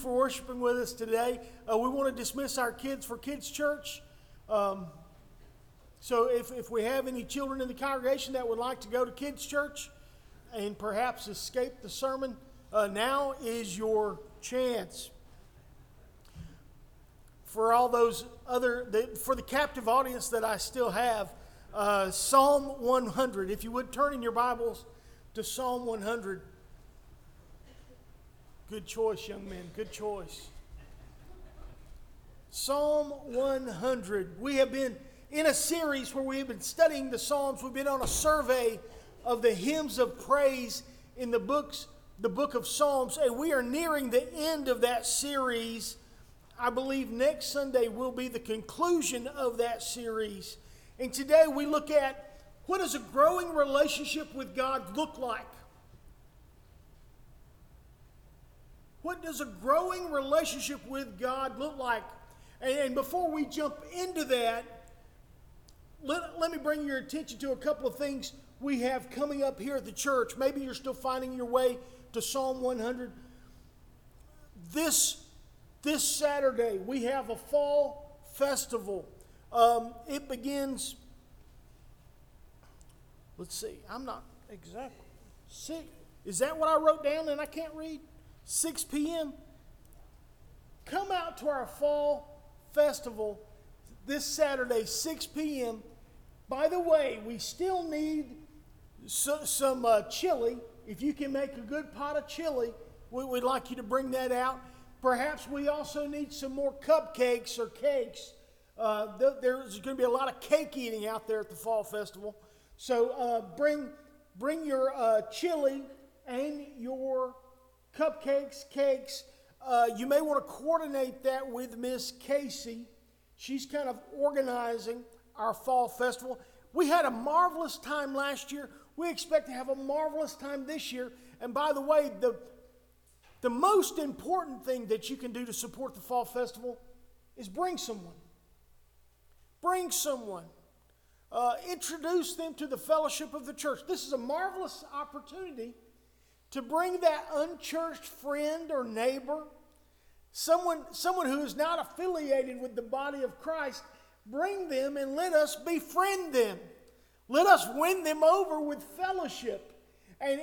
for worshiping with us today. We want to dismiss our kids for Kids Church. So if we have any children in the congregation that would like to go to Kids Church and perhaps escape the sermon, now is your chance. For all those for the captive audience that I still have, Psalm 100. If you would turn in your Bibles to Psalm 100. Good choice, young man. Good choice. Psalm 100. We have been in a series where we have been studying the Psalms. We've been on a survey of the hymns of praise in the book of Psalms, and we are nearing the end of that series. I believe next Sunday will be the conclusion of that series. And today we look at what does a growing relationship with God look like? What does a growing relationship with God look like? And before we jump into that, let me bring your attention to a couple of things we have coming up here at the church. Maybe you're still finding your way to Psalm 100. This Saturday, we have a fall festival. It begins, let's see, I'm not exactly, is that what I wrote down and I can't read? 6 p.m. Come out to our fall festival this Saturday, 6 p.m. By the way, we still need some chili. If you can make a good pot of chili, we'd like you to bring that out. Perhaps we also need some more cupcakes or cakes. There's going to be a lot of cake eating out there at the fall festival. So bring your chili and your cupcakes, cakes. You may want to coordinate that with Miss Casey. She's kind of organizing our fall festival. We had a marvelous time last year. We expect to have a marvelous time this year. And by the way, the most important thing that you can do to support the fall festival is bring someone. Bring someone. Introduce them to the fellowship of the church. This is a marvelous opportunity to bring that unchurched friend or neighbor, someone who is not affiliated with the body of Christ, bring them and let us befriend them. Let us win them over with fellowship. And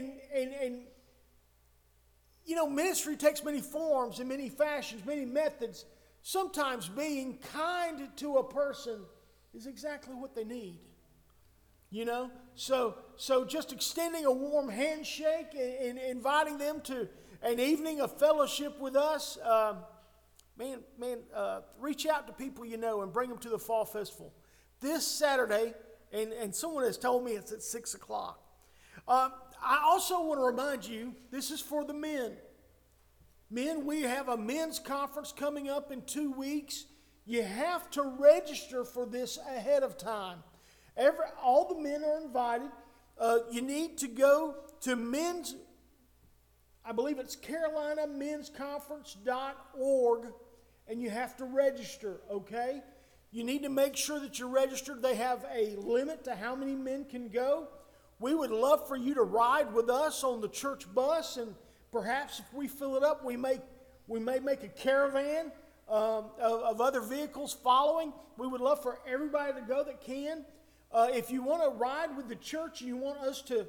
you know, ministry takes many forms and many fashions, many methods. Sometimes being kind to a person is exactly what they need. You know, so just extending a warm handshake and inviting them to an evening of fellowship with us, reach out to people you know and bring them to the fall festival this Saturday. And someone has told me it's at 6 o'clock. I also want to remind you, this is for the men. Men, we have a men's conference coming up in 2 weeks. You have to register for this ahead of time. All the men are invited. You need to go to men's, I believe it's carolinamensconference.org, and you have to register, okay? You need to make sure that you're registered. They have a limit to how many men can go. We would love for you to ride with us on the church bus, and perhaps if we fill it up, we may make a caravan of other vehicles following. We would love for everybody to go that can. If you want to ride with the church and you want us to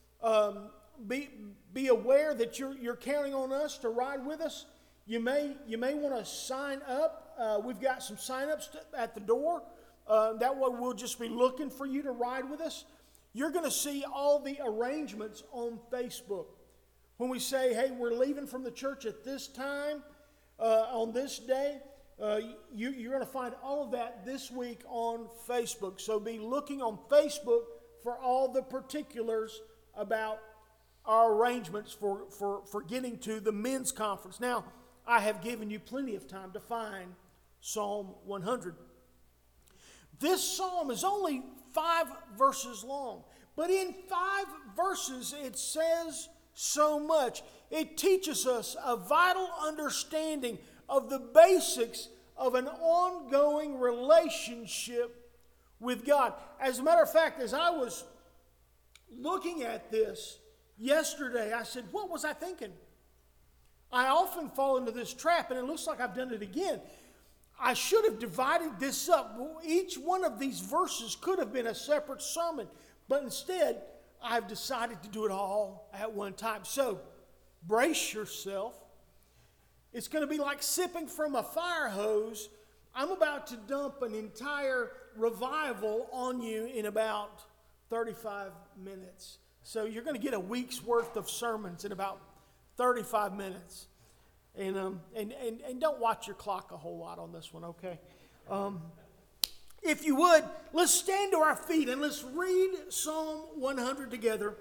be aware that you're counting on us to ride with us, you may want to sign up. We've got some sign-ups at the door. That way we'll just be looking for you to ride with us. You're going to see all the arrangements on Facebook. When we say, hey, we're leaving from the church at this time, on this day, you're going to find all of that this week on Facebook. So be looking on Facebook for all the particulars about our arrangements for getting to the men's conference. Now, I have given you plenty of time to find Psalm 100. This psalm is only 5 verses long, but in 5 verses it says so much. It teaches us a vital understanding of the basics of an ongoing relationship with God. As a matter of fact, as I was looking at this yesterday, I said, what was I thinking? I often fall into this trap, and it looks like I've done it again. I should have divided this up. Each one of these verses could have been a separate sermon, but instead, I've decided to do it all at one time. So, brace yourself. It's going to be like sipping from a fire hose. I'm about to dump an entire revival on you in about 35 minutes. So you're going to get a week's worth of sermons in about 35 minutes. And don't watch your clock a whole lot on this one, okay? If you would, let's stand to our feet and let's read Psalm 100 together.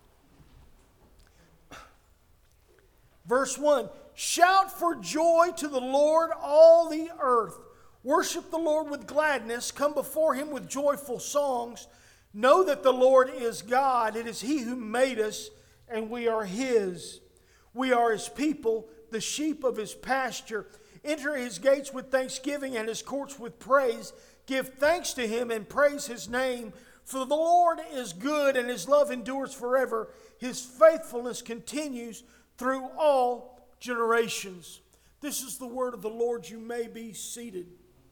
Verse 1, shout for joy to the Lord, all the earth. Worship the Lord with gladness. Come before Him with joyful songs. Know that the Lord is God. It is He who made us, and we are His. We are His people, the sheep of His pasture. Enter His gates with thanksgiving and His courts with praise. Give thanks to Him and praise His name. For the Lord is good, and His love endures forever. His faithfulness continues through all generations. This is the word of the Lord. You may be seated.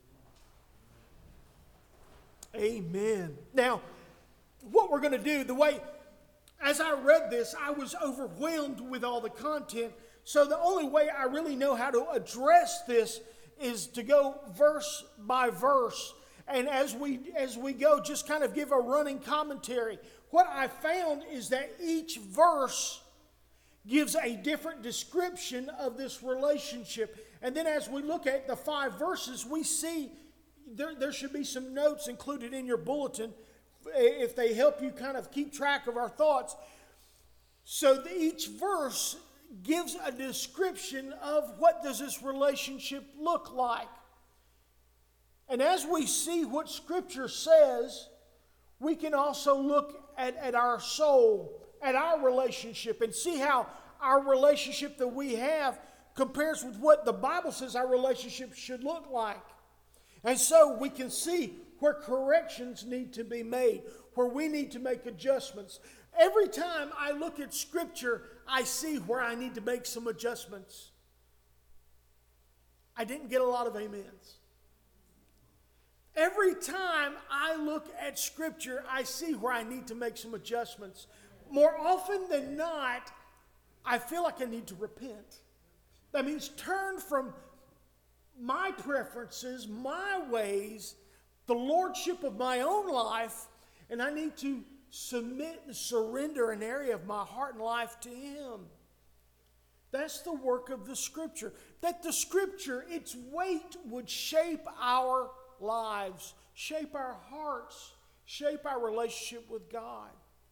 Amen. Now, what we're going to do, as I read this, I was overwhelmed with all the content. So the only way I really know how to address this is to go verse by verse. And as we go, just kind of give a running commentary. What I found is that each verse gives a different description of this relationship. And then as we look at the 5 verses, we see there should be some notes included in your bulletin if they help you kind of keep track of our thoughts. So each verse gives a description of what does this relationship look like. And as we see what Scripture says, we can also look at our soul, at our relationship, and see how our relationship that we have compares with what the Bible says our relationship should look like. And so we can see where corrections need to be made, where we need to make adjustments. Every time I look at Scripture, I see where I need to make some adjustments. I didn't get a lot of amens. Every time I look at Scripture, I see where I need to make some adjustments. More often than not, I feel like I need to repent. That means turn from my preferences, my ways, the lordship of my own life, and I need to submit and surrender an area of my heart and life to Him. That's the work of the Scripture. That the Scripture, its weight would shape our lives, shape our hearts, shape our relationship with God.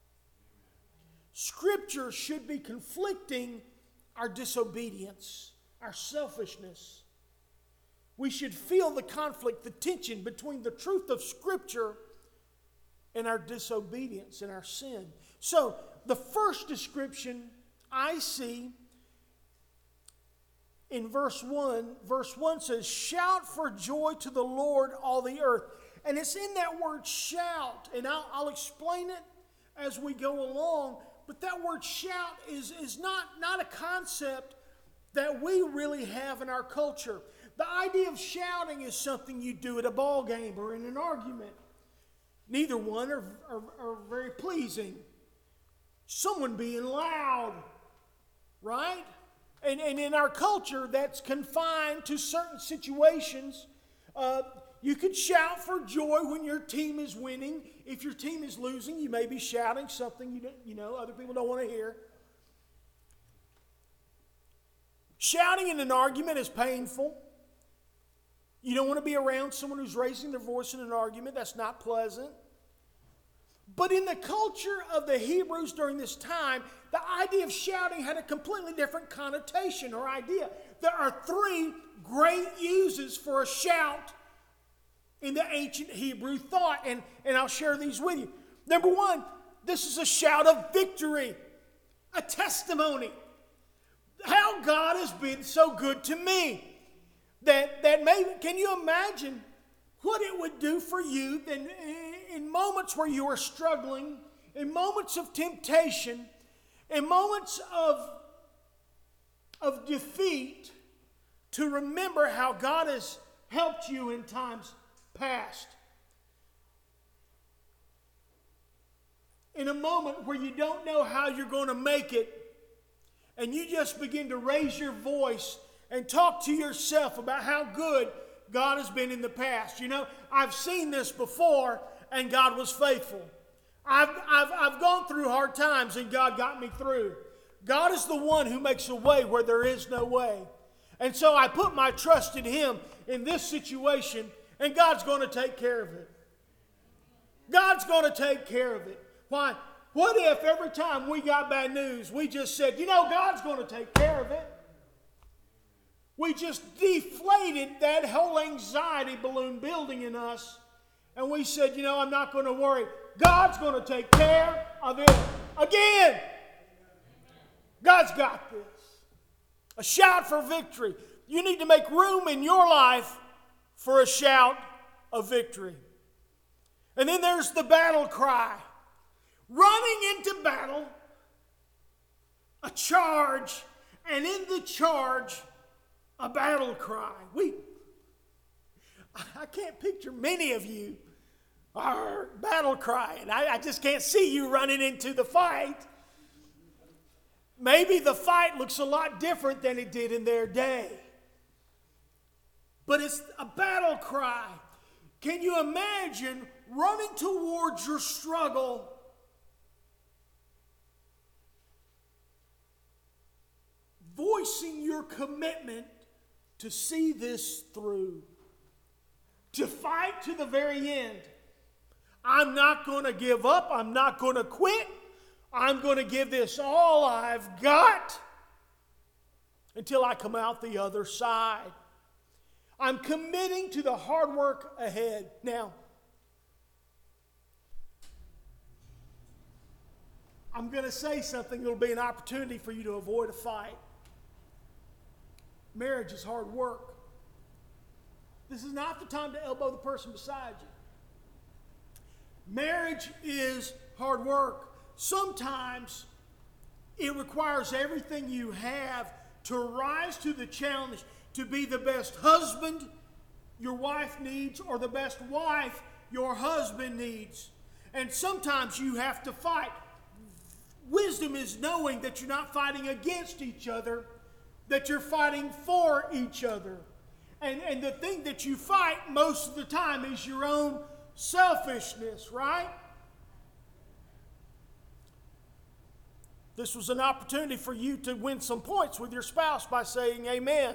Scripture should be conflicting our disobedience, our selfishness. We should feel the conflict, the tension between the truth of Scripture and our disobedience and our sin. So, the first description I see in verse 1. Verse 1 says, shout for joy to the Lord, all the earth. And it's in that word shout, and I'll explain it as we go along. But that word shout is not a concept that we really have in our culture. The idea of shouting is something you do at a ball game or in an argument. Neither one are very pleasing. Someone being loud, right? And in our culture, that's confined to certain situations. You could shout for joy when your team is winning. If your team is losing, you may be shouting something other people don't want to hear. Shouting in an argument is painful. You don't want to be around someone who's raising their voice in an argument. That's not pleasant. But in the culture of the Hebrews during this time, the idea of shouting had a completely different connotation or idea. There are 3 great uses for a shout in the ancient Hebrew thought, and I'll share these with you. Number 1, this is a shout of victory, a testimony. How God has been so good to me. That maybe, can you imagine what it would do for you then in moments where you are struggling, in moments of temptation, in moments of of defeat to remember how God has helped you in times past. In a moment where you don't know how you're going to make it, and you just begin to raise your voice and talk to yourself about how good God has been in the past. You know, I've seen this before, and God was faithful. I've gone through hard times, and God got me through. God is the one who makes a way where there is no way. And so I put my trust in Him in this situation, and God's going to take care of it. God's going to take care of it. Why? What if every time we got bad news, we just said, you know, God's going to take care of it? We just deflated that whole anxiety balloon building in us, and we said, you know, I'm not going to worry. God's going to take care of it again. God's got this. A shout for victory. You need to make room in your life for a shout of victory. And then there's the battle cry. Running into battle, a charge, and in the charge, a battle cry. I can't picture many of you are battle crying. I just can't see you running into the fight. Maybe the fight looks a lot different than it did in their day. But it's a battle cry. Can you imagine running towards your struggle, voicing your commitment to see this through, to fight to the very end? I'm not going to give up. I'm not going to quit. I'm going to give this all I've got until I come out the other side. I'm committing to the hard work ahead. Now, I'm going to say something that will be an opportunity for you to avoid a fight. Marriage is hard work. This is not the time to elbow the person beside you. Marriage is hard work. Sometimes it requires everything you have to rise to the challenge to be the best husband your wife needs or the best wife your husband needs. And sometimes you have to fight. Wisdom is knowing that you're not fighting against each other, that you're fighting for each other. And the thing that you fight most of the time is your own selfishness, right? This was an opportunity for you to win some points with your spouse by saying amen.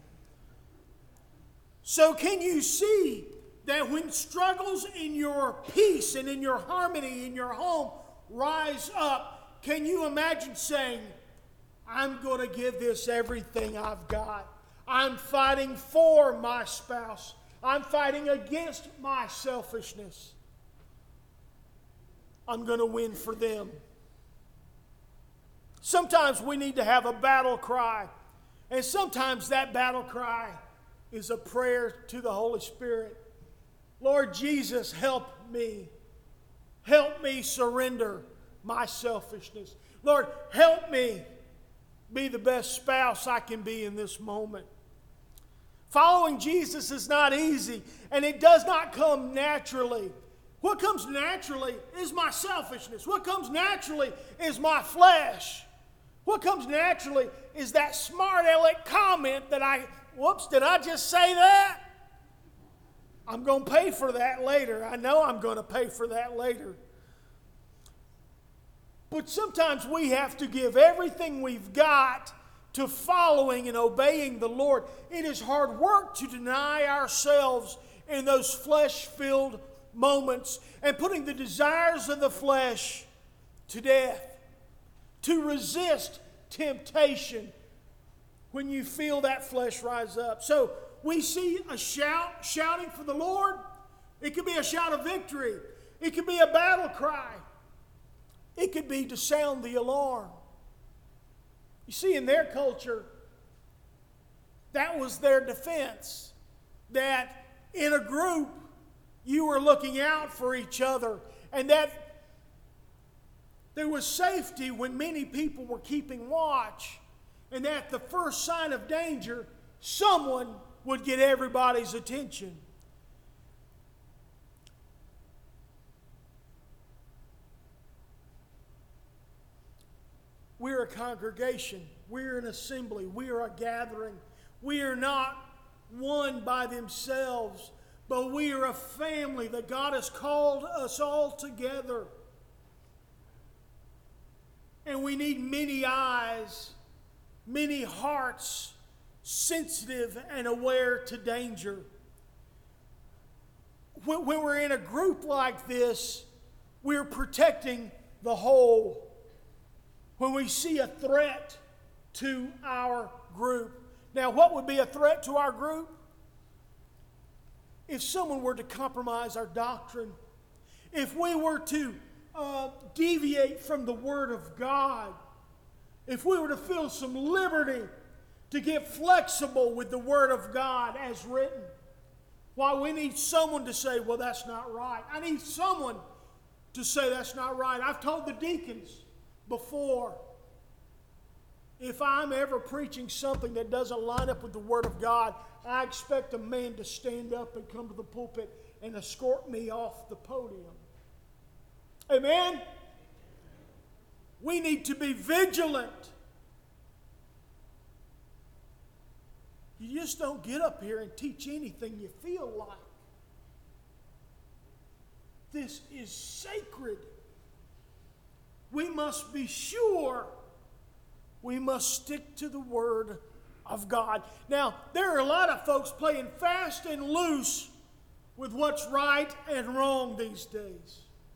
So can you see that when struggles in your peace and in your harmony in your home rise up, can you imagine saying, I'm going to give this everything I've got. I'm fighting for my spouse. I'm fighting against my selfishness. I'm going to win for them. Sometimes we need to have a battle cry. And sometimes that battle cry is a prayer to the Holy Spirit. Lord Jesus, help me. Help me surrender my selfishness. Lord, help me be the best spouse I can be in this moment. Following Jesus is not easy, and it does not come naturally. What comes naturally is my selfishness. What comes naturally is my flesh. What comes naturally is that smart aleck comment that whoops, did I just say that? I'm going to pay for that later. I know I'm going to pay for that later. But sometimes we have to give everything we've got to following and obeying the Lord. It is hard work to deny ourselves in those flesh-filled moments and putting the desires of the flesh to death. To resist temptation when you feel that flesh rise up. So we see a shouting for the Lord. It could be a shout of victory. It could be a battle cry. It could be to sound the alarm. You see, in their culture, that was their defense. That in a group, you were looking out for each other. And that there was safety when many people were keeping watch. And at the first sign of danger, someone would get everybody's attention. We're a congregation. We're an assembly. We are a gathering. We are not one by themselves, but we are a family that God has called us all together. And we need many eyes, many hearts, sensitive and aware to danger. When we're in a group like this, we're protecting the whole. When we see a threat to our group. Now, what would be a threat to our group? If someone were to compromise our doctrine, if we were to deviate from the Word of God, if we were to feel some liberty to get flexible with the Word of God as written, why, we need someone to say, well, that's not right. I need someone to say that's not right. I've told the deacons before, if I'm ever preaching something that doesn't line up with the Word of God, I expect a man to stand up and come to the pulpit and escort me off the podium. Amen? We need to be vigilant. You just don't get up here and teach anything you feel like. This is sacred. We must be sure. We must stick to the Word of God. Now, there are a lot of folks playing fast and loose with what's right and wrong these days.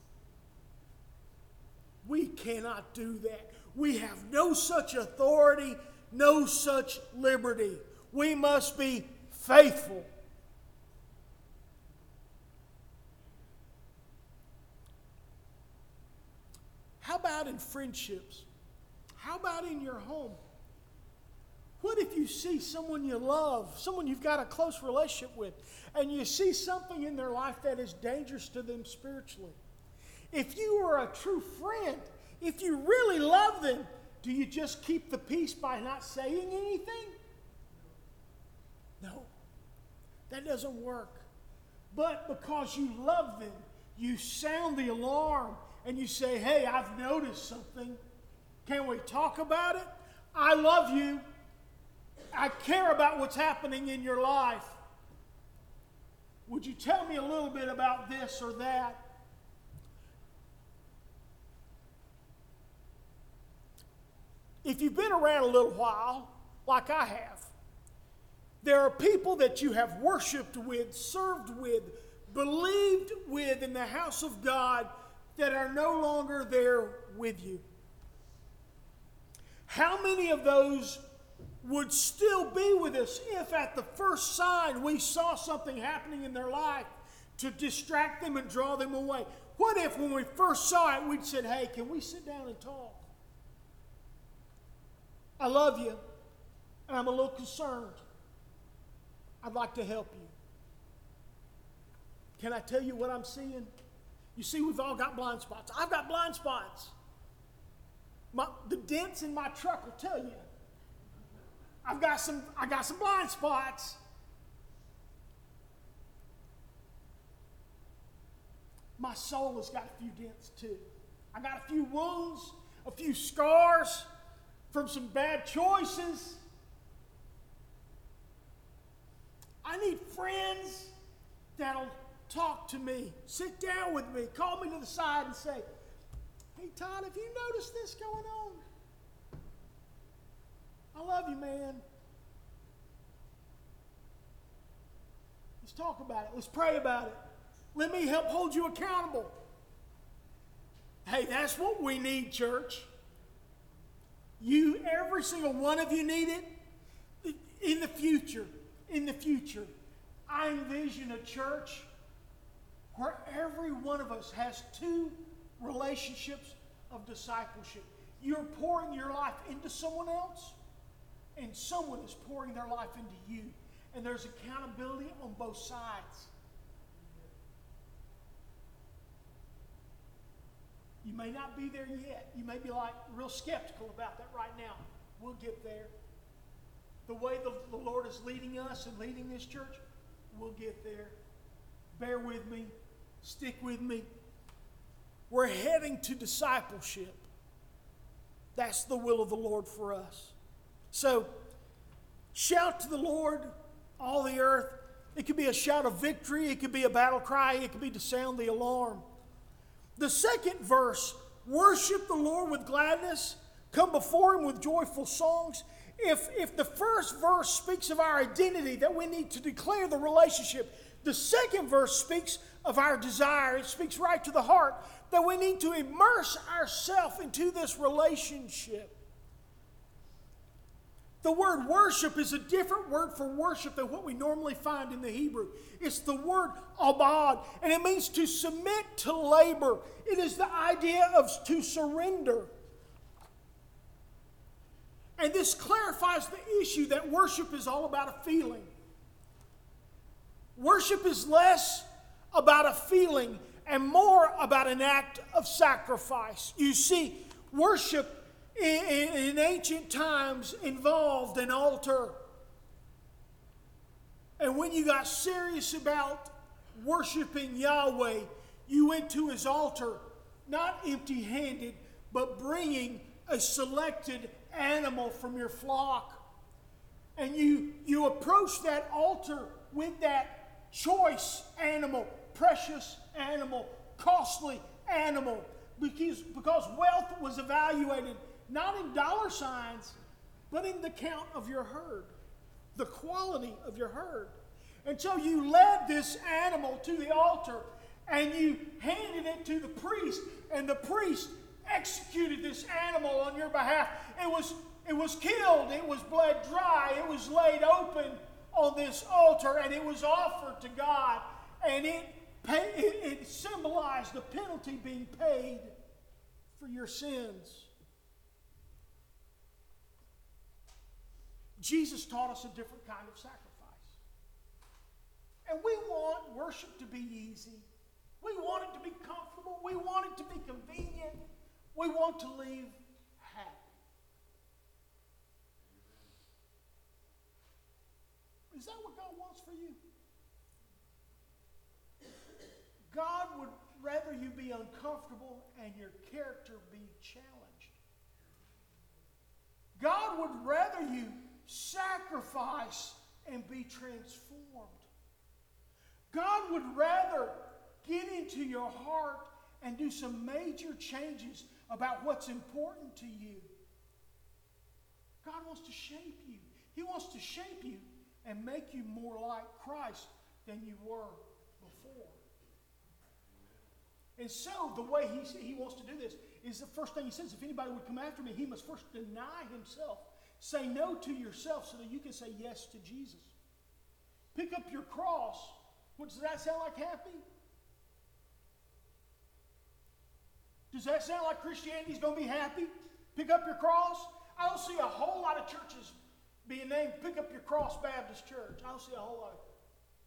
We cannot do that. We have no such authority, no such liberty. We must be faithful. How about in friendships? How about in your home? What if you see someone you love, someone you've got a close relationship with, and you see something in their life that is dangerous to them spiritually? If you are a true friend, if you really love them, do you just keep the peace by not saying anything? No, that doesn't work. But because you love them, you sound the alarm and you say, hey, I've noticed something. Can we talk about it? I love you. I care about what's happening in your life. Would you tell me a little bit about this or that? If you've been around a little while, like I have, there are people that you have worshiped with, served with, believed with in the house of God that are no longer there with you. How many of those would still be with us if at the first sign we saw something happening in their life to distract them and draw them away? What if when we first saw it, we'd said, hey, can we sit down and talk? I love you, and I'm a little concerned. I'd like to help you. Can I tell you what I'm seeing? You see, we've all got blind spots. I've got blind spots. The dents in my truck will tell you. I got some blind spots. My soul has got a few dents too. I got a few wounds, a few scars from some bad choices. I need friends that'll talk to me, sit down with me, call me to the side and say, hey, Todd, have you noticed this going on? I love you, man. Let's talk about it. Let's pray about it. Let me help hold you accountable. Hey, that's what we need, church. Every single one of you need it. In the future, I envision a church where every one of us has two relationships of discipleship. You're pouring your life into someone else, and someone is pouring their life into you. And there's accountability on both sides. You may not be there yet. You may be real skeptical about that right now. We'll get there. the way the Lord is leading us and leading this church, we'll get there. Bear with me. Stick with me. We're heading to discipleship. That's the will of the Lord for us. So, shout to the Lord, all the earth. It could be a shout of victory. It could be a battle cry. It could be to sound the alarm. The second verse, worship the Lord with gladness. Come before Him with joyful songs. If the first verse speaks of our identity, that we need to declare the relationship, the second verse speaks of our desire. It speaks right to the heart, that we need to immerse ourselves into this relationship. The word worship is a different word for worship than what we normally find in the Hebrew. It's the word abad, and it means to submit to labor. It is the idea of to surrender. And this clarifies the issue that worship is all about a feeling. Worship is less about a feeling and more about an act of sacrifice. You see, worship in ancient times involved an altar. And when you got serious about worshiping Yahweh, you went to His altar, not empty-handed, but bringing a selected animal from your flock. And you approach that altar with that choice animal, precious animal, costly animal, because wealth was evaluated not in dollar signs, but in the count of your herd, the quality of your herd. And so you led this animal to the altar and you handed it to the priest, and the priest executed this animal on your behalf. It was killed, it was bled dry, it was laid open on this altar, and it was offered to God, and it symbolized the penalty being paid for your sins. Jesus taught us a different kind of sacrifice. And we want worship to be easy. We want it to be comfortable. We want it to be convenient. We want to leave happy. Is that what God wants for you? God would rather you be uncomfortable and your character be challenged. God would rather you sacrifice and be transformed. God would rather get into your heart and do some major changes about what's important to you. God wants to shape you. He wants to shape you and make you more like Christ than you were before. And so the way he wants to do this is the first thing he says, if anybody would come after me, he must first deny himself. Say no to yourself so that you can say yes to Jesus. Pick up your cross. What, does that sound like happy? Does that sound like Christianity's going to be happy? Pick up your cross? I don't see a whole lot of churches being named Pick Up Your Cross Baptist Church. I don't see a whole lot of it.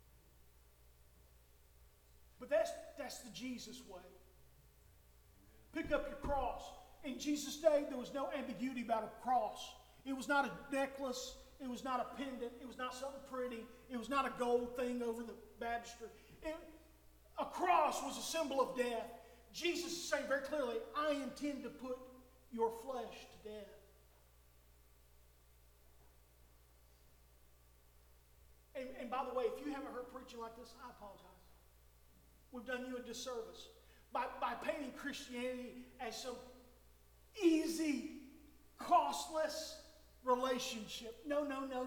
But that's the Jesus way. Pick up your cross. In Jesus' day, there was no ambiguity about a cross. It was not a necklace. It was not a pendant. It was not something pretty. It was not a gold thing over the baptistry. A cross was a symbol of death. Jesus is saying very clearly, I intend to put your flesh to death. And by the way, if you haven't heard preaching like this, I apologize. We've done you a disservice by painting Christianity as some easy, costless relationship. No.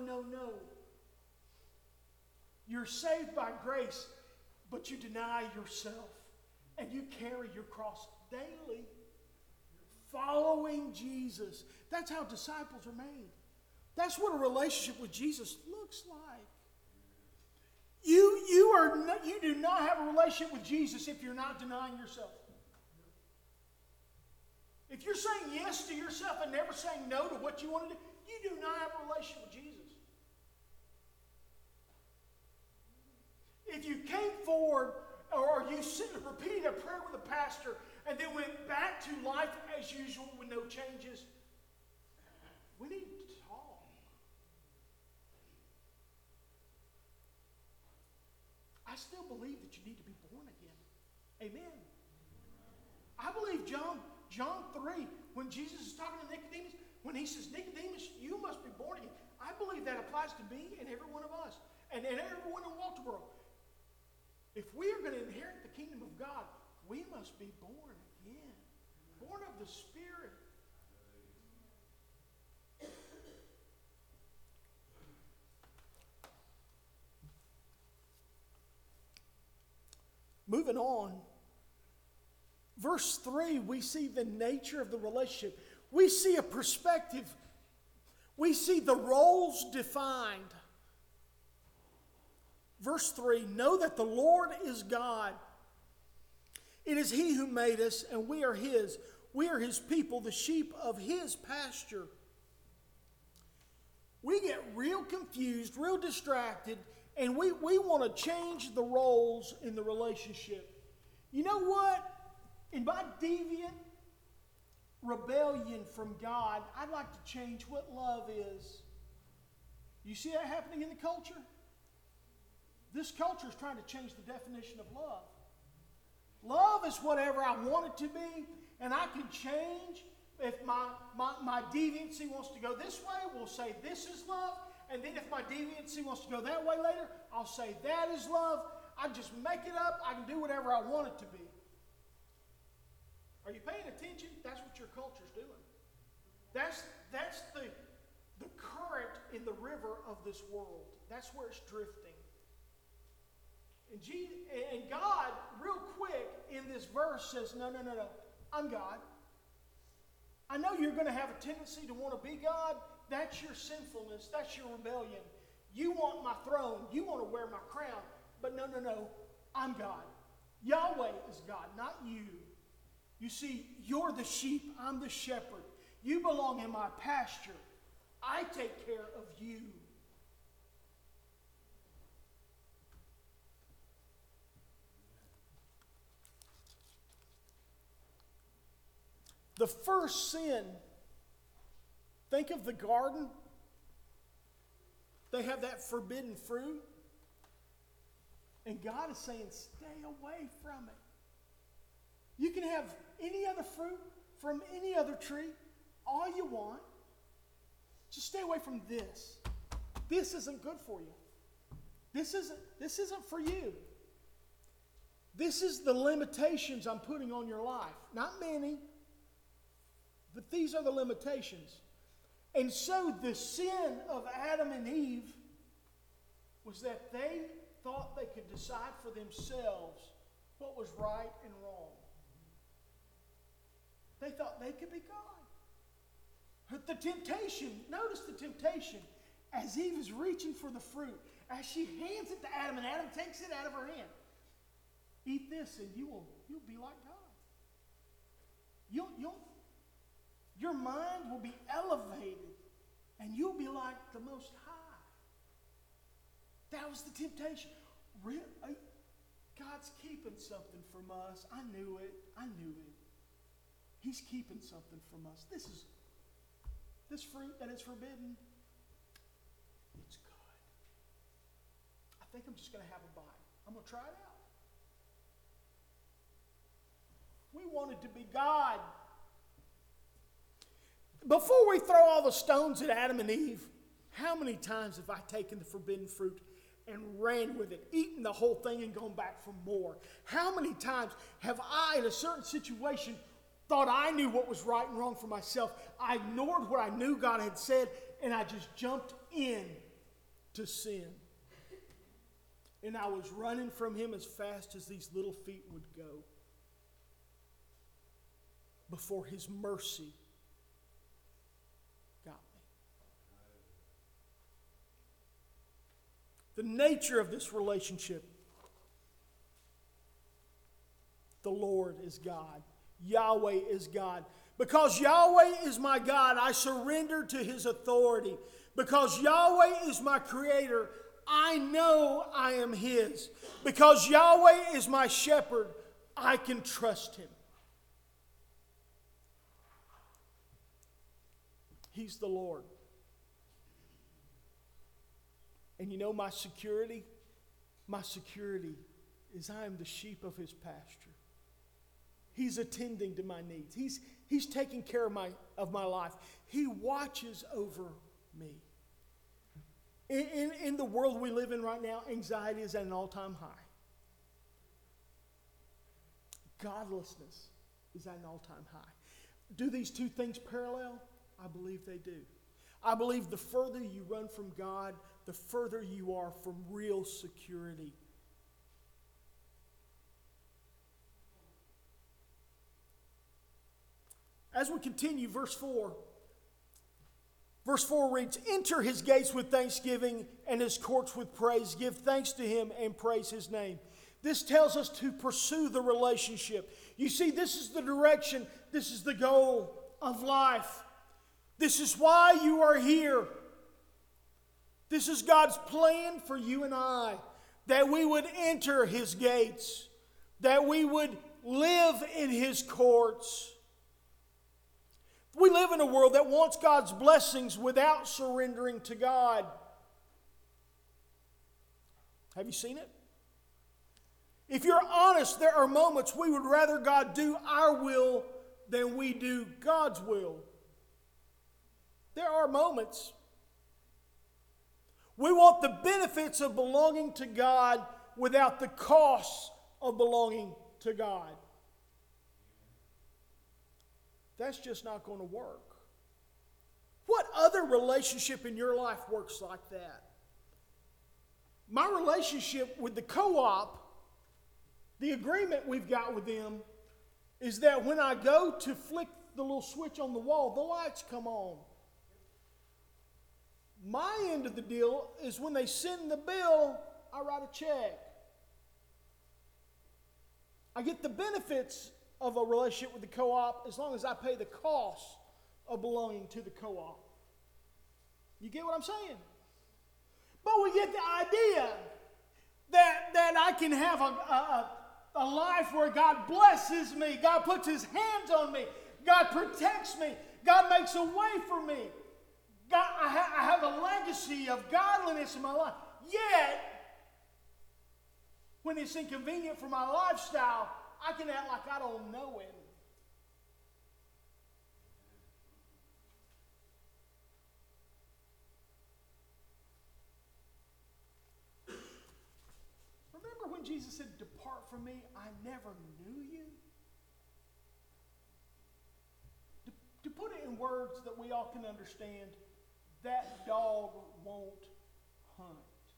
You're saved by grace, but you deny yourself. And you carry your cross daily, following Jesus. That's how disciples are made. That's what a relationship with Jesus looks like. You do not have a relationship with Jesus if you're not denying yourself. If you're saying yes to yourself and never saying no to what you want to do, you do not have a relationship with Jesus. If you came forward or you repeated a prayer with a pastor and then went back to life as usual with no changes, we need to talk. I still believe that you need to be born again. Amen. I believe John 3, when Jesus is talking to Nicodemus, when he says, Nicodemus, you must be born again. I believe that applies to me and every one of us, and everyone in Walterboro. If we are going to inherit the kingdom of God, we must be born again. Born of the Spirit. Moving on. Verse 3, we see the nature of the relationship. We see a perspective. We see the roles defined. Verse 3, know that the Lord is God. It is He who made us, and we are His. We are His people, the sheep of His pasture. We get real confused, real distracted, and we want to change the roles in the relationship. You know what? In my deviant rebellion from God, I'd like to change what love is. You see that happening in the culture? This culture is trying to change the definition of love. Love is whatever I want it to be, and I can change. If my deviancy wants to go this way, we'll say this is love. And then if my deviancy wants to go that way later, I'll say that is love. I just make it up. I can do whatever I want it to be. Are you paying attention? That's what your culture's doing. That's the current in the river of this world. That's where it's drifting. And God, real quick in this verse, says, no. I'm God. I know you're going to have a tendency to want to be God. That's your sinfulness. That's your rebellion. You want my throne. You want to wear my crown. But no. I'm God. Yahweh is God, not you. You see, you're the sheep. I'm the shepherd. You belong in my pasture. I take care of you. The first sin, think of the garden. They have that forbidden fruit. And God is saying, stay away from it. You can have any other fruit from any other tree, all you want. Just stay away from this. This isn't good for you. This isn't for you. This is the limitations I'm putting on your life. Not many, but these are the limitations. And so the sin of Adam and Eve was that they thought they could decide for themselves what was right and wrong. They thought they could be God. But the temptation, notice the temptation, as Eve is reaching for the fruit, as she hands it to Adam, and Adam takes it out of her hand. Eat this and you'll be like God. Your mind will be elevated and you'll be like the Most High. That was the temptation. God's keeping something from us. I knew it. He's keeping something from us. This fruit that is forbidden, it's good. I think I'm just going to have a bite. I'm going to try it out. We wanted to be God. Before we throw all the stones at Adam and Eve, how many times have I taken the forbidden fruit and ran with it, eaten the whole thing and gone back for more? How many times have I, in a certain situation, thought I knew what was right and wrong for myself? I ignored what I knew God had said, and I just jumped in to sin. And I was running from Him as fast as these little feet would go before His mercy got me. The nature of this relationship, the Lord is God. Yahweh is God. Because Yahweh is my God, I surrender to His authority. Because Yahweh is my creator, I know I am His. Because Yahweh is my shepherd, I can trust Him. He's the Lord. And you know my security My security is I am the sheep of His pasture. He's attending to my needs. He's taking care of my life. He watches over me. In the world we live in right now, anxiety is at an all-time high. Godlessness is at an all-time high. Do these two things parallel? I believe they do. I believe the further you run from God, the further you are from real security. As we continue, verse 4 reads, "Enter His gates with thanksgiving and His courts with praise. Give thanks to Him and praise His name." This tells us to pursue the relationship. You see, this is the direction, this is the goal of life. This is why you are here. This is God's plan for you and I, that we would enter His gates, that we would live in His courts. We live in a world that wants God's blessings without surrendering to God. Have you seen it? If you're honest, there are moments we would rather God do our will than we do God's will. There are moments. We want the benefits of belonging to God without the costs of belonging to God. That's just not going to work. What other relationship in your life works like that? My relationship with the co-op, the agreement we've got with them, is that when I go to flick the little switch on the wall, the lights come on. My end of the deal is when they send the bill, I write a check. I get the benefits of a relationship with the co-op as long as I pay the cost of belonging to the co-op. You get what I'm saying? But we get the idea that I can have a life where God blesses me, God puts His hands on me, God protects me, God makes a way for me. God, I have a legacy of godliness in my life. Yet, when it's inconvenient for my lifestyle, I can act like I don't know Him. Remember when Jesus said, "Depart from me, I never knew you"? To put it in words that we all can understand, that dog won't hunt.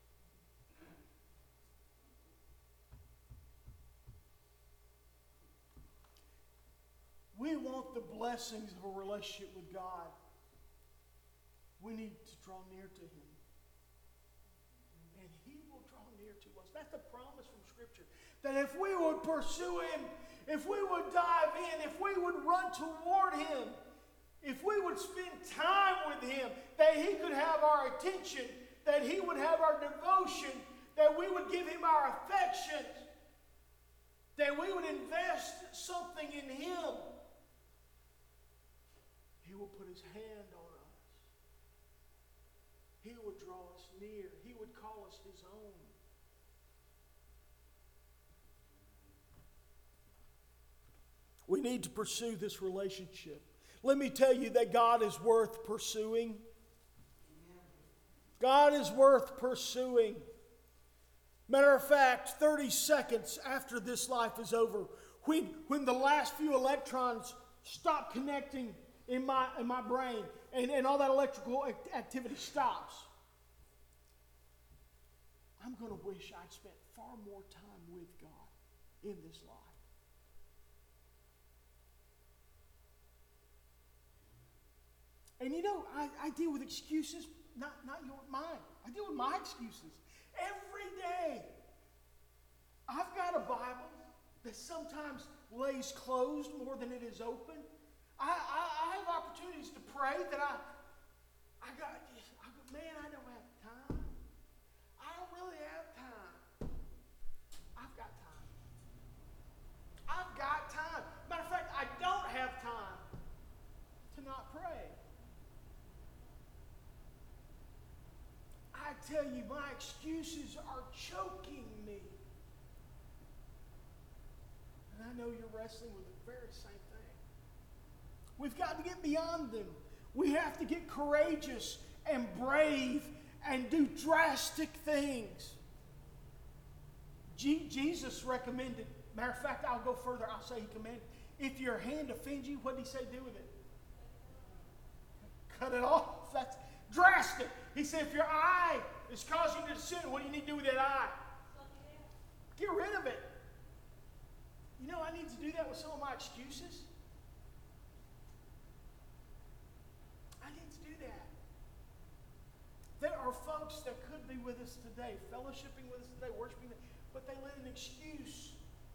We want the blessings of a relationship with God. We need to draw near to Him. And He will draw near to us. That's a promise from Scripture. That if we would pursue Him, if we would dive in, if we would run toward Him, if we would spend time with Him, that He could have our attention, that He would have our devotion, that we would give Him our affection, that we would invest something in Him, He will put His hand on us. He would draw us near. He would call us His own. We need to pursue this relationship. Let me tell you that God is worth pursuing. God is worth pursuing. Matter of fact, 30 seconds after this life is over, when the last few electrons stop connecting in my brain and all that electrical activity stops, I'm going to wish I'd spent far more time with God in this life. And you know, I deal with excuses, not mine. I deal with my excuses every day. I've got a Bible that sometimes lays closed more than it is open. I have opportunities to pray that I go, man, I don't have time. I don't really have time. I've got time. I've got time. Matter of fact, I don't have time to not pray. I tell you, my excuses are choking me. I know you're wrestling with the very same thing. We've got to get beyond them. We have to get courageous and brave and do drastic things. Jesus recommended, matter of fact, I'll go further, I'll say he commanded, if your hand offends you, what did he say do with it? Cut it off. That's drastic. He said if your eye is causing you to sin, what do you need to do with that eye? Get rid of it. You know, I need to do that with some of my excuses. I need to do that. There are folks that could be with us today, fellowshipping with us today, worshiping, but they let an excuse.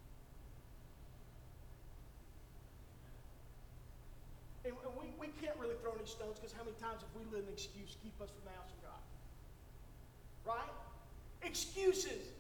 And we can't really throw any stones because how many times have we let an excuse keep us from the house of God? Right? Excuses.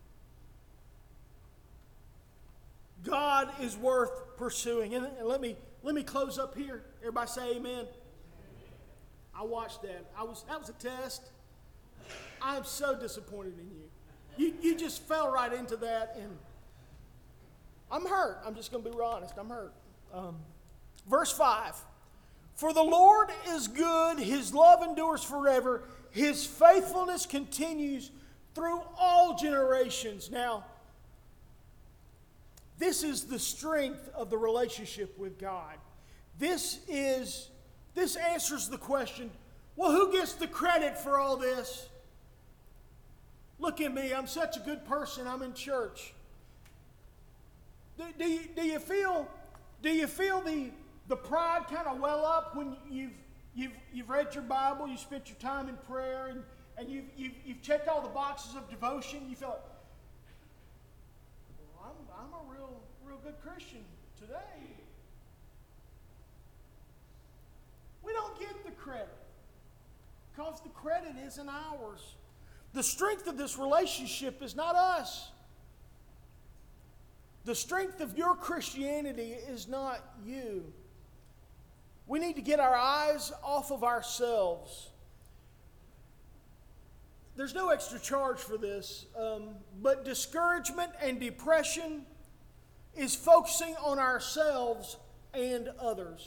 God is worth pursuing. And let me close up here. Everybody say amen. I watched that. That was a test. I'm so disappointed in you. You just fell right into that, and I'm hurt. I'm just going to be real honest. I'm hurt. Verse 5. For the Lord is good, His love endures forever, His faithfulness continues through all generations. Now, this is the strength of the relationship with God. This answers the question, well, who gets the credit for all this? Look at me, I'm such a good person, I'm in church. Do you feel the pride kind of well up when you've read your Bible, you spent your time in prayer, and you've checked all the boxes of devotion? You feel like, well, I'm a real good Christian today. We don't get the credit because the credit isn't ours. The strength of this relationship is not us. The strength of your Christianity is not you. We need to get our eyes off of ourselves. There's no extra charge for this, but discouragement and depression is focusing on ourselves and others.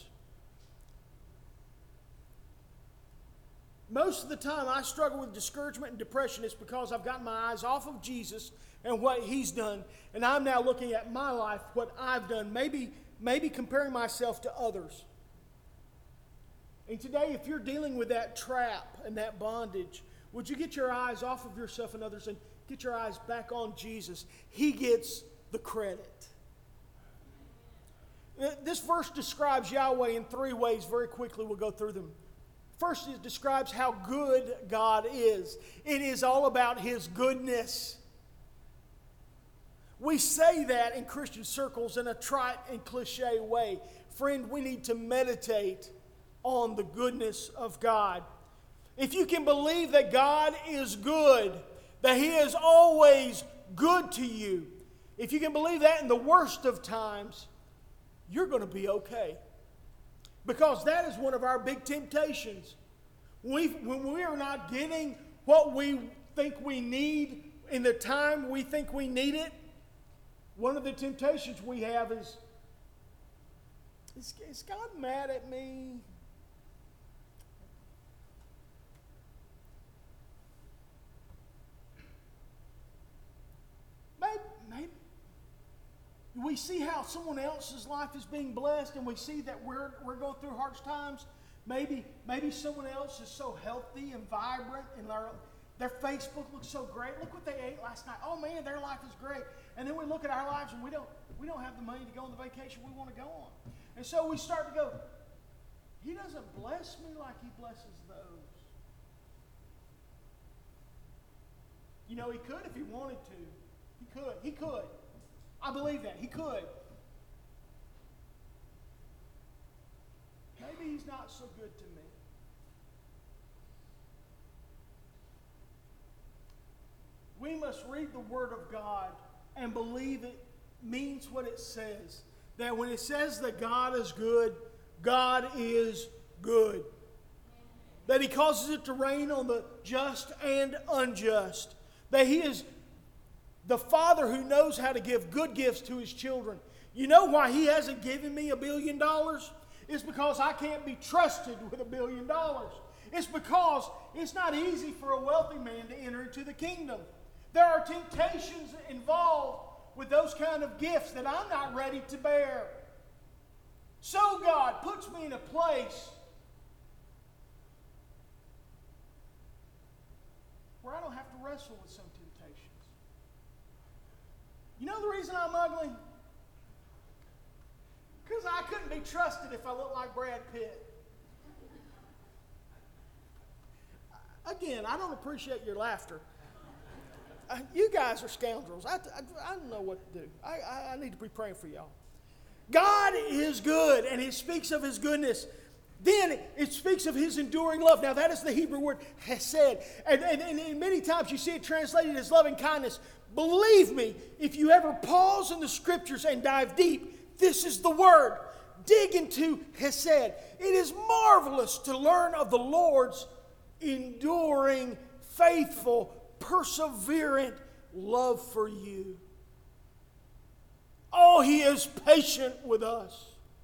Most of the time I struggle with discouragement and depression is because I've gotten my eyes off of Jesus and what He's done, and I'm now looking at my life, what I've done, maybe comparing myself to others. And today, if you're dealing with that trap and that bondage, would you get your eyes off of yourself and others and get your eyes back on Jesus? He gets the credit. This verse describes Yahweh in three ways. Very quickly, we'll go through them. First, it describes how good God is. It is all about His goodness. We say that in Christian circles in a trite and cliche way. Friend, we need to meditate on the goodness of God. If you can believe that God is good, that He is always good to you, if you can believe that in the worst of times, you're going to be okay. Because that is one of our big temptations. When we are not getting what we think we need in the time we think we need it, one of the temptations we have is God mad at me? Maybe we see how someone else's life is being blessed, and we see that we're going through hard times. Maybe someone else is so healthy and vibrant, and their Facebook looks so great. Look what they ate last night. Oh man, their life is great. And then we look at our lives, and we don't have the money to go on the vacation we want to go on. And so we start to go, He doesn't bless me like He blesses those. You know, He could if He wanted to. He could. I believe that. He could. Maybe He's not so good to me. We must read the Word of God and believe it means what it says. That when it says that God is good, God is good. That He causes it to rain on the just and unjust. That He is the Father who knows how to give good gifts to His children. You know why He hasn't given me $1 billion? It's because I can't be trusted with $1 billion. It's because it's not easy for a wealthy man to enter into the kingdom. There are temptations involved with those kind of gifts that I'm not ready to bear. So God puts me in a place where I don't have to wrestle with some temptations. You know the reason I'm ugly? Because I couldn't be trusted if I looked like Brad Pitt. Again, I don't appreciate your laughter. You guys are scoundrels. I don't know what to do. I need to be praying for y'all. God is good, and He speaks of His goodness. Then it speaks of His enduring love. Now that is the Hebrew word hesed. And many times you see it translated as loving kindness. Believe me, if you ever pause in the Scriptures and dive deep, this is the word. Dig into hesed. It is marvelous to learn of the Lord's enduring, faithful, perseverant love for you. Oh, He is patient with us.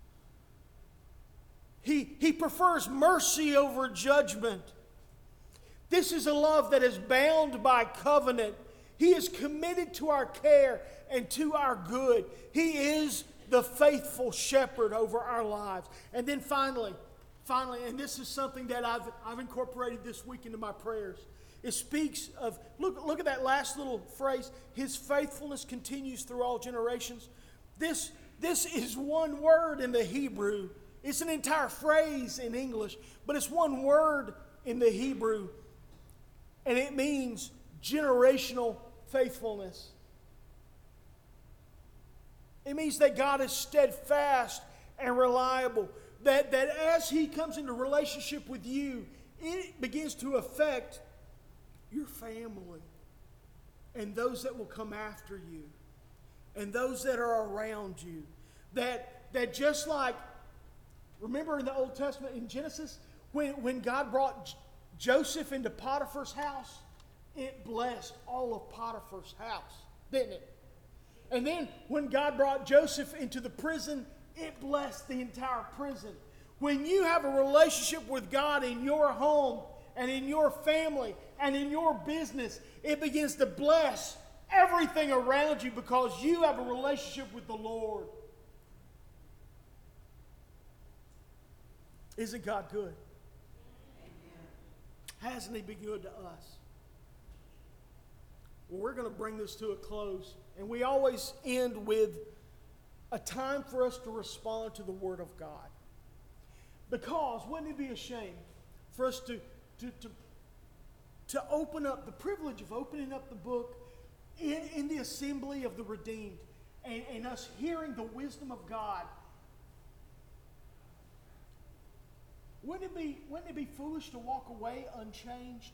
He prefers mercy over judgment. This is a love that is bound by covenant. He is committed to our care and to our good. He is the faithful shepherd over our lives. And then finally, and this is something that I've incorporated this week into my prayers. It speaks of, look at that last little phrase, His faithfulness continues through all generations. This is one word in the Hebrew. It's an entire phrase in English, but it's one word in the Hebrew, and it means generational faithfulness. It means that God is steadfast and reliable, that as He comes into relationship with you, it begins to affect your family and those that will come after you and those that are around you. That just like, remember in the Old Testament in Genesis, when God brought Joseph into Potiphar's house, it blessed all of Potiphar's house, didn't it? And then when God brought Joseph into the prison, it blessed the entire prison. When you have a relationship with God in your home and in your family and in your business, it begins to bless everything around you because you have a relationship with the Lord. Isn't God good? Amen. Hasn't He been good to us? Well, we're going to bring this to a close. And we always end with a time for us to respond to the Word of God. Because wouldn't it be a shame for us to open up, the privilege of opening up the book in the assembly of the redeemed and us hearing the wisdom of God? Wouldn't it be foolish to walk away unchanged?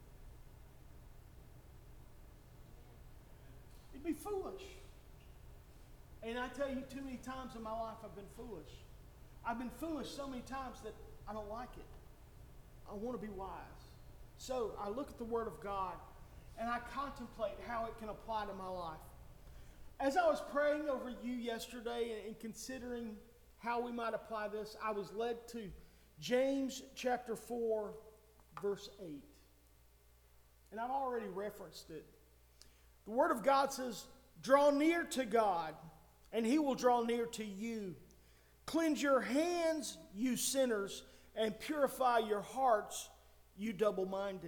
It'd be foolish. And I tell you, too many times in my life I've been foolish. I've been foolish so many times that I don't like it. I want to be wise. So I look at the Word of God and I contemplate how it can apply to my life. As I was praying over you yesterday and considering how we might apply this, I was led to James chapter 4, verse 8. And I've already referenced it. The Word of God says, "Draw near to God, and He will draw near to you. Cleanse your hands, you sinners, and purify your hearts, you double-minded."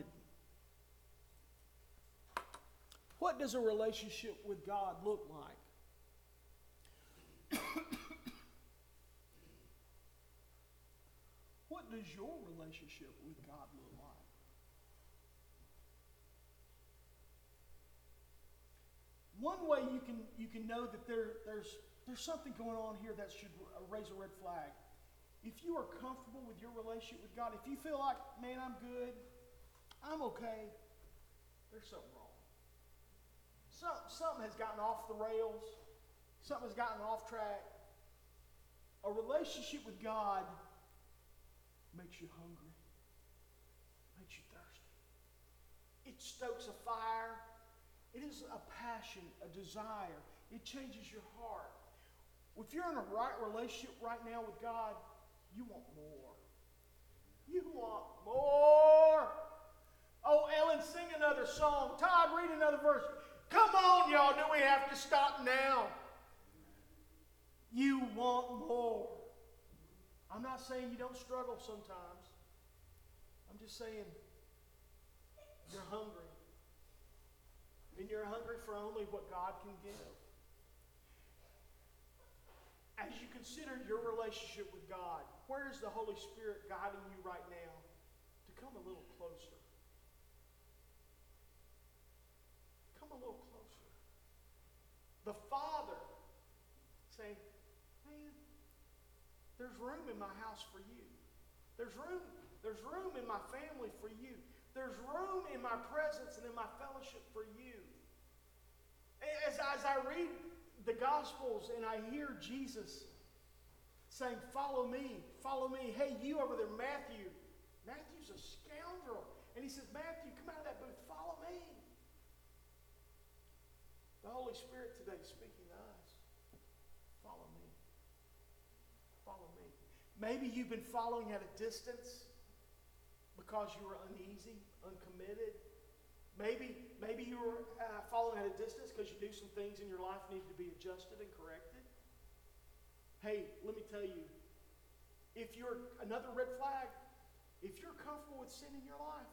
What does a relationship with God look like? What does your relationship with God look like? One way you can know that there's something going on here that should raise a red flag. If you are comfortable with your relationship with God, if you feel like, man, I'm good, I'm okay, there's something wrong. Something has gotten off the rails. Something has gotten off track. A relationship with God makes you hungry, makes you thirsty. It stokes a fire. It is a passion, a desire. It changes your heart. If you're in a right relationship right now with God, you want more. You want more. Oh, Ellen, sing another song. Todd, read another verse. Come on, y'all. Do we have to stop now? You want more. I'm not saying you don't struggle sometimes. I'm just saying you're hungry. And you're hungry for only what God can give. As you consider your relationship with God, where is the Holy Spirit guiding you right now to come a little closer? Come a little closer. The Father saying, man, there's room in my house for you. There's room in my family for you. There's room in my presence and in my fellowship for you. As I read the Gospels and I hear Jesus saying, follow me, follow me. Hey, you over there, Matthew. Matthew's a scoundrel. And he says, Matthew, come out of that booth, follow me. The Holy Spirit today is speaking to us. Follow me. Follow me. Maybe you've been following at a distance because you were uneasy, uncommitted. Maybe you were following at a distance because you knew some things in your life needed to be adjusted and corrected. Hey, let me tell you, if you're another red flag, if you're comfortable with sin in your life,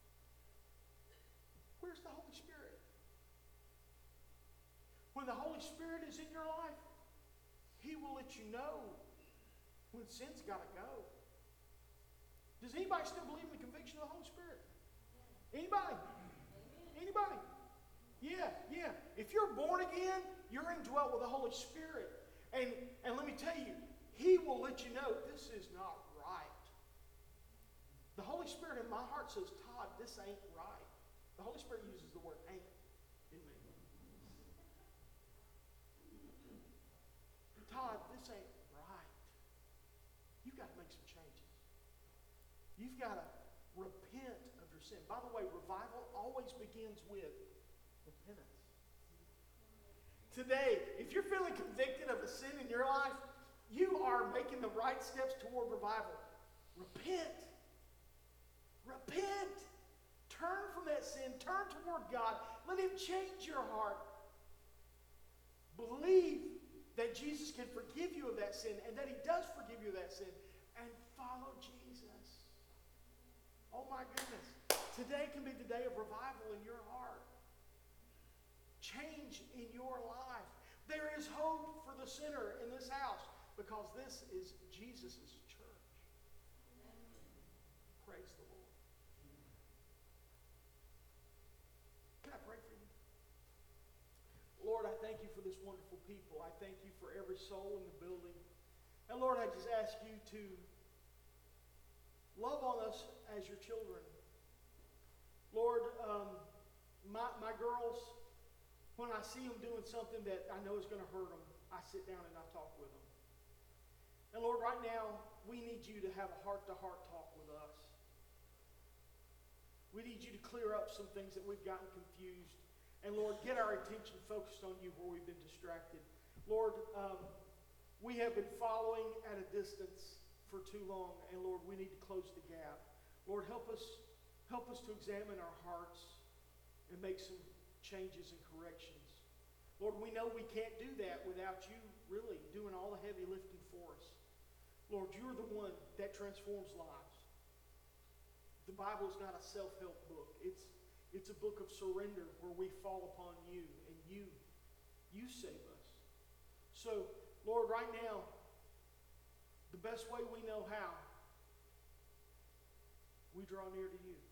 where's the Holy Spirit? When the Holy Spirit is in your life, He will let you know when sin's got to go. Does anybody still believe in the conviction of the Holy Spirit? Anybody? Anybody? Yeah. If you're born again, you're indwelt with the Holy Spirit. And let me tell you, He will let you know this is not right. The Holy Spirit in my heart says, Todd, this ain't right. The Holy Spirit uses the word ain't in me. Todd, this ain't right. You've got to make some changes. You've got to repent of your sin. By the way, revival always begins with repentance. Today, if you're feeling convicted of a sin in your life, you are making the right steps toward revival. Repent. Repent. Turn from that sin. Turn toward God. Let Him change your heart. Believe that Jesus can forgive you of that sin and that He does forgive you of that sin. And follow Jesus. Oh my goodness. Today can be the day of revival in your heart. Change in your life. There is hope for the sinner in this house because this is Jesus' church. Praise the Lord. Can I pray for you? Lord, I thank you for this wonderful people. I thank you for every soul in the building. And Lord, I just ask you to love on us as your children. Lord, my girls, when I see them doing something that I know is going to hurt them, I sit down and I talk with them. And Lord, right now, we need you to have a heart-to-heart talk with us. We need you to clear up some things that we've gotten confused. And Lord, get our attention focused on you where we've been distracted. Lord, we have been following at a distance for too long. And Lord, we need to close the gap. Lord, help us to examine our hearts and make some changes and corrections. Lord, we know we can't do that without you really doing all the heavy lifting for us. Lord, you're the one that transforms lives. The Bible is not a self-help book. It's a book of surrender where we fall upon you and you save us. So, Lord, right now, the best way we know how, we draw near to you.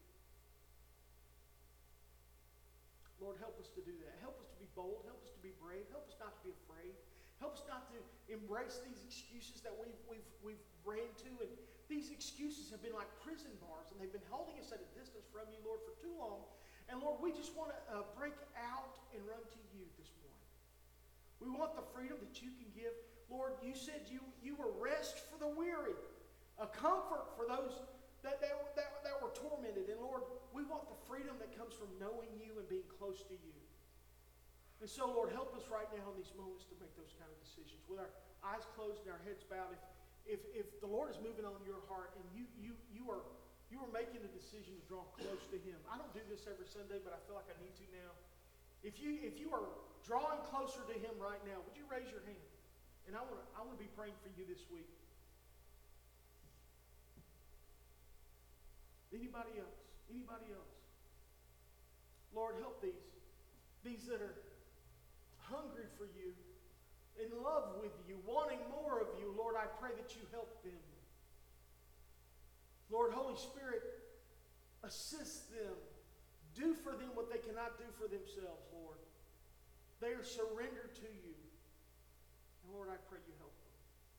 Lord, help us to do that. Help us to be bold. Help us to be brave. Help us not to be afraid. Help us not to embrace these excuses that we've ran to. And these excuses have been like prison bars, and they've been holding us at a distance from you, Lord, for too long. And Lord, we just want to break out and run to you this morning. We want the freedom that you can give. Lord, you said you were rest for the weary, a comfort for those that were tormented. And Lord, we want the freedom that comes from knowing you and being close to you. And so, Lord, help us right now in these moments to make those kind of decisions with eyes closed and our heads bowed, if the Lord is moving on your heart and you are making a decision to draw close to Him. I don't do this every Sunday, but I feel like I need to now. If you are drawing closer to Him right now, would you raise your hand? And I want to be praying for you this week. Anybody else? Anybody else? Lord, help these that are hungry for you, in love with you, wanting more of you. Lord, I pray that you help them. Lord, Holy Spirit, assist them. Do for them what they cannot do for themselves, Lord. They are surrendered to you. And Lord, I pray you help them.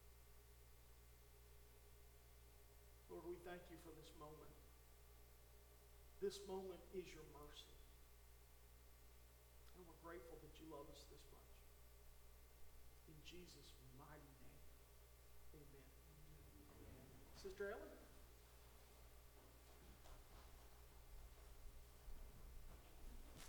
Lord, we thank you for this moment. This moment is your mercy. And we're grateful that you love us this much. In Jesus' mighty name, amen. Sister Ellen?